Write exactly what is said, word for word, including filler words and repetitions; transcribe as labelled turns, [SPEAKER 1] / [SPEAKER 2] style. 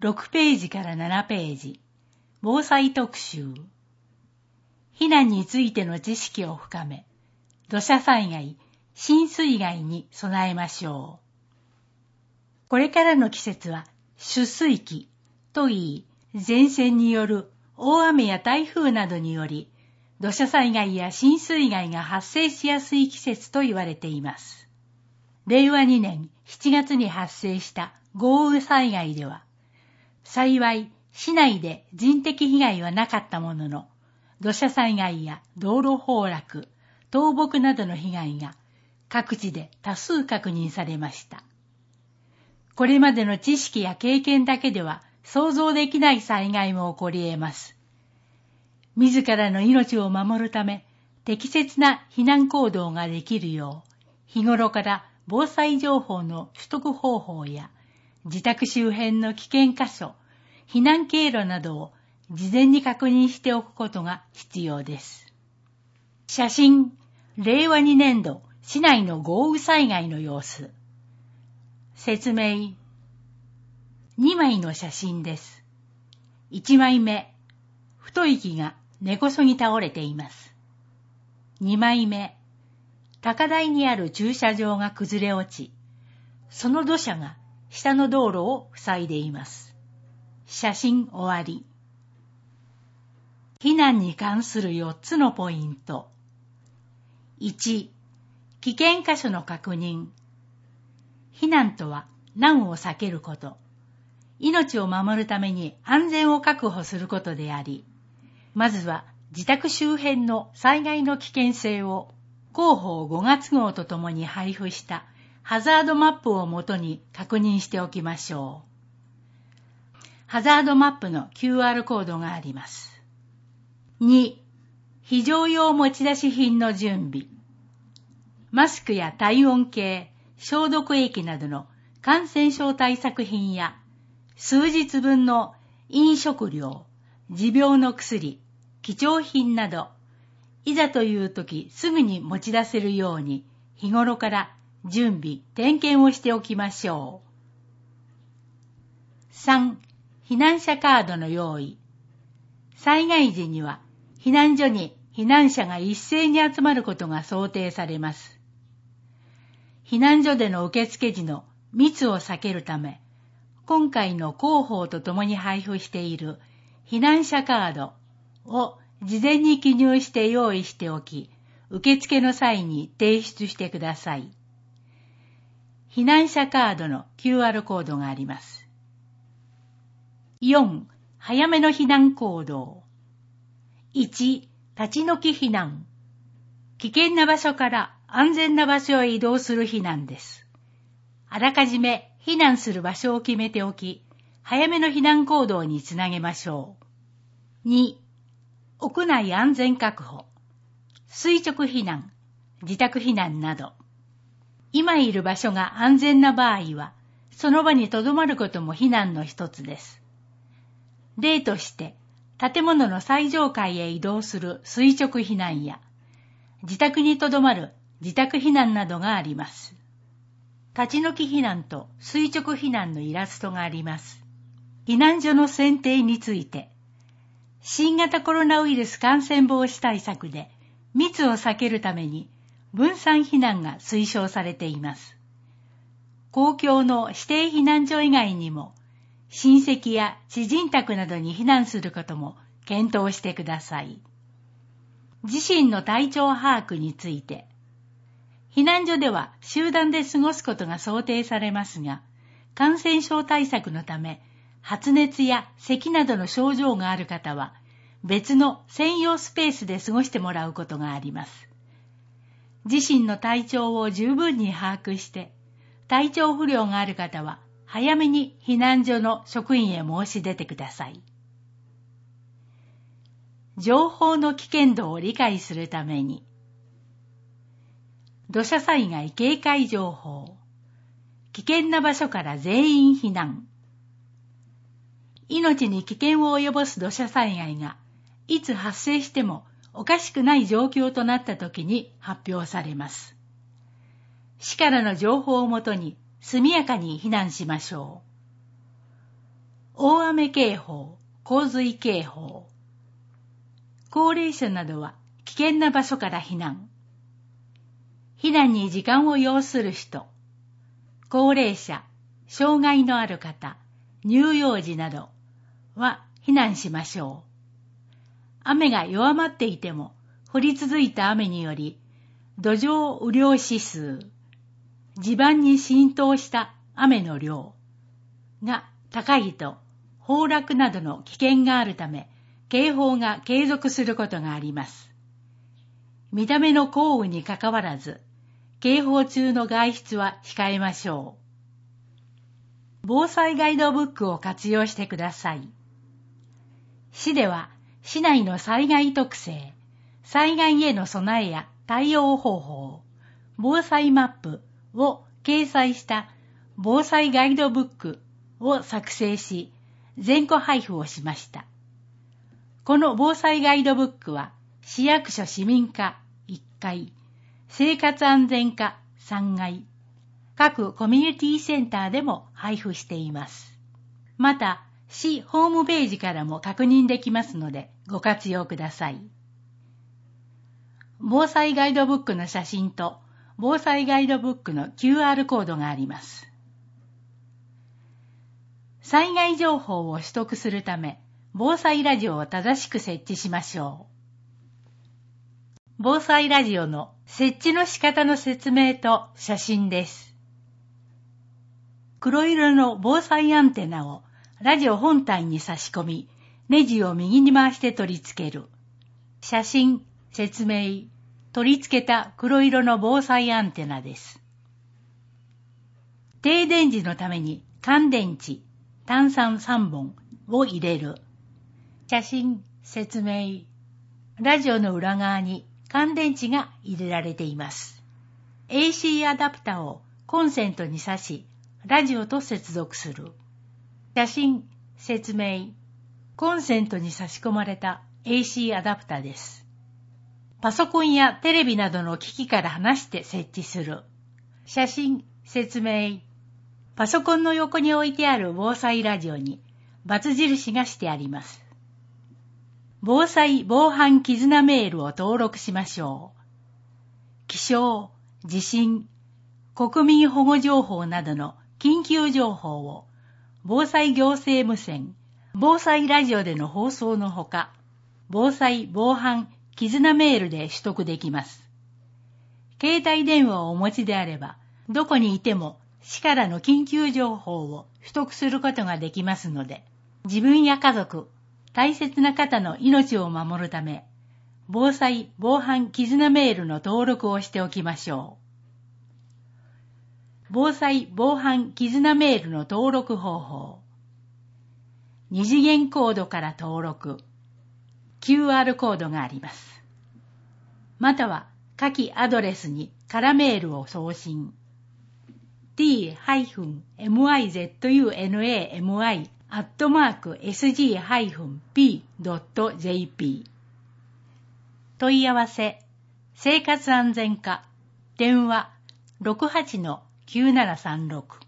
[SPEAKER 1] ろくページからななページ、防災特集。避難についての知識を深め、土砂災害、浸水害に備えましょう。これからの季節は出水期といい、前線による大雨や台風などにより、土砂災害や浸水害が発生しやすい季節と言われています。れいわにねんしちがつに発生した豪雨災害では、幸い市内で人的被害はなかったものの、土砂災害や道路崩落、倒木などの被害が各地で多数確認されました。これまでの知識や経験だけでは想像できない災害も起こり得ます。自らの命を守るため、適切な避難行動ができるよう、日頃から防災情報の取得方法や、自宅周辺の危険箇所、避難経路などを事前に確認しておくことが必要です。写真、れいわにねんど市内の豪雨災害の様子。説明。にまいの写真です。いちまいめ、太い木が根こそぎ倒れています。にまいめ、高台にある駐車場が崩れ落ち、その土砂が下の道路を塞いでいます。写真終わり。避難に関するよっつのポイント。いち、危険箇所の確認。避難とは難を避けること、命を守るために安全を確保することであり、まずは自宅周辺の災害の危険性を広報ごがつごうとともに配布したハザードマップをもとに確認しておきましょう。ハザードマップの キューアール コードがあります。に、非常用持ち出し品の準備。マスクや体温計、消毒液などの感染症対策品や、数日分の飲食料、持病の薬、貴重品など、いざという時すぐに持ち出せるように日頃から準備、点検をしておきましょう。さん、避難者カードの用意。災害時には避難所に避難者が一斉に集まることが想定されます。避難所での受付時の密を避けるため、今回の広報とともに配布している避難者カードを事前に記入して用意しておき、受付の際に提出してください。避難者カードの キューアール コードがあります。よん、早めの避難行動。いち、立ち退き避難。危険な場所から安全な場所へ移動する避難です。あらかじめ避難する場所を決めておき、早めの避難行動につなげましょう。に、屋内安全確保。垂直避難、自宅避難など。今いる場所が安全な場合は、その場に留まることも避難の一つです。例として、建物の最上階へ移動する垂直避難や、自宅に留まる自宅避難などがあります。立ち退き避難と垂直避難のイラストがあります。避難所の選定について、新型コロナウイルス感染防止対策で密を避けるために分散避難が推奨されています。公共の指定避難所以外にも、親戚や知人宅などに避難することも検討してください。自身の体調把握について、避難所では集団で過ごすことが想定されますが、感染症対策のため、発熱や咳などの症状がある方は、別の専用スペースで過ごしてもらうことがあります。自身の体調を十分に把握して、体調不良がある方は、早めに避難所の職員へ申し出てください。情報の危険度を理解するために、土砂災害警戒情報、危険な場所から全員避難。命に危険を及ぼす土砂災害がいつ発生してもおかしくない状況となった時に発表されます。市からの情報をもとに速やかに避難しましょう。 大雨警報、洪水警報。高齢者などは危険な場所から避難。避難に時間を要する人、高齢者、障害のある方、乳幼児などは避難しましょう。雨が弱まっていても、降り続いた雨により、土壌雨量指数、地盤に浸透した雨の量が高いと、崩落などの危険があるため、警報が継続することがあります。見た目の降雨にかかわらず、警報中の外出は控えましょう。防災ガイドブックを活用してください。市では、市内の災害特性、災害への備えや対応方法、防災マップを掲載した防災ガイドブックを作成し、全戸配布をしました。この防災ガイドブックは、市役所市民課いっかい、生活安全課さんがい、各コミュニティセンターでも配布しています。また、市ホームページからも確認できますのでご活用ください。防災ガイドブックの写真と防災ガイドブックの キューアール コードがあります。災害情報を取得するため、防災ラジオを正しく設置しましょう。防災ラジオの設置の仕方の説明と写真です。黒色の防災アンテナをラジオ本体に差し込み、ネジを右に回して取り付ける。写真、説明、取り付けた黒色の防災アンテナです。停電時のために乾電池、単三さんぼんを入れる。写真、説明。ラジオの裏側に乾電池が入れられています。エーシー アダプタをコンセントに挿し、ラジオと接続する。写真、説明。コンセントに差し込まれた エーシー アダプタです。パソコンやテレビなどの機器から離して設置する。写真、説明。パソコンの横に置いてある防災ラジオに×印がしてあります。防災防犯絆メールを登録しましょう。気象、地震、国民保護情報などの緊急情報を防災行政無線、防災ラジオでの放送のほか、防災防犯絆メールで取得できます。携帯電話をお持ちであれば、どこにいても市からの緊急情報を取得することができますので、自分や家族、大切な方の命を守るため、防災防犯絆メールの登録をしておきましょう。防災防犯絆メールの登録方法。二次元コードから登録。キューアール コードがあります。または下記アドレスに空メールを送信。ティー ミズナミ アットマーク エスジー ピー ドット ジェーピー 問い合わせ生活安全課電話 ろくはちのきゅうななさんろく